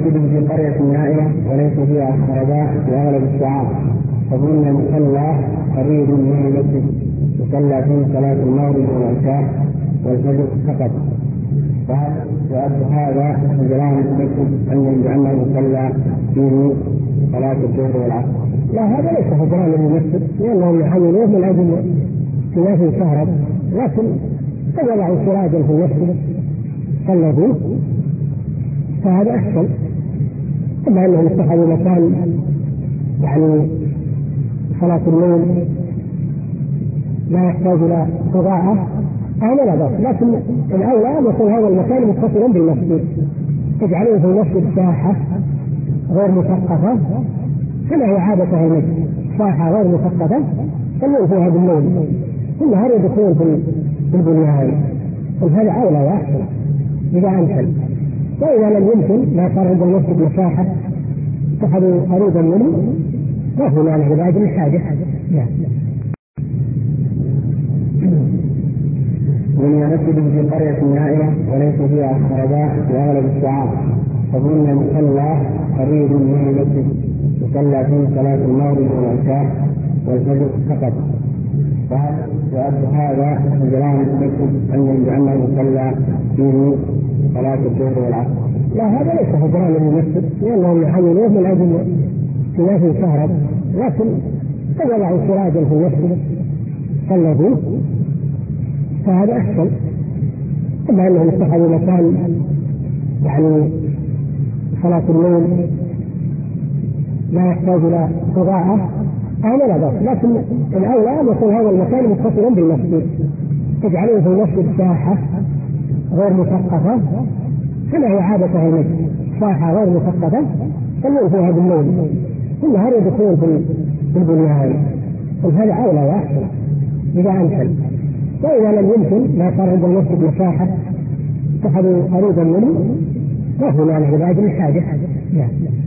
مسجد في قرية نائية وليس فيها خرباء في أغلب الساعات، فظن مصلى قريب من المسجد يصلى فيه صلاة المغرب والعشاء والفجر فقط، وأدى هذا جيران المسجد أنه يصلى فيه صلاة الظهر والعصر. لا، هذا ليس هجران للمسجد، لأنهم يحولوه من أجل سلاح الكهرب، لكن قد وضعوا سراجا في المسجد صلوا فيه فهذا أحسن. أما أنهم اتخذوا مكان يعني صلاة الليل لا يحتاج إلى إضاءة هذا لا بأس، لكن الأولى أن يكون هذا المكان متصلا بالمسجد، تجعلون في المسجد ساحة غير مثقفة كما هي عادة المسجد، ساحة غير مثقفة صلوا فيها بالليل، ثم هذا يدخلون في البنيان، هذا أولى وأحسن إذا أمكن. وإذا لم يمكن ما صار عند المسجد مساحة اتخذوا قريبا منه ما في مانع لأجل الحاجة. بني مسجد في قرية نائية وليس فيها خرباء في أغلب الساعات، فظن مصلى قريب من المسجد يصلى فيه صلاة المغرب والعشاء والفجر فقط، وأدى هذا جيران المسجد أنه يصلى فيه صلاة الظهر والعصر. لا، هذا ليس هجران للمسجد، لأنهم يحولوه من أجل سلاح الكهرب، لكن قد وضعوا سراجا في المسجد صلوا فيه فهذا أحسن. أما أنهم اتخذوا مكان يعني صلاة الليل لا يحتاج إلى إضاءة هذا لا بأس، لكن الأولى أن يكون هذا المكان متصلا بالمسجد، تجعلون في المسجد ساحة غير مثقفة كما هي عادة المسجد، ساحة غير مثقفة صلوا فيها بالليل، ثم هذا يدخلون في البنيان، هذا أولى وأحسن إذا أمكن. وإذا لم يمكن ما صار عند المسجد مساحة اتخذوا قريبا منه ما في مانع لأجل الحاجة.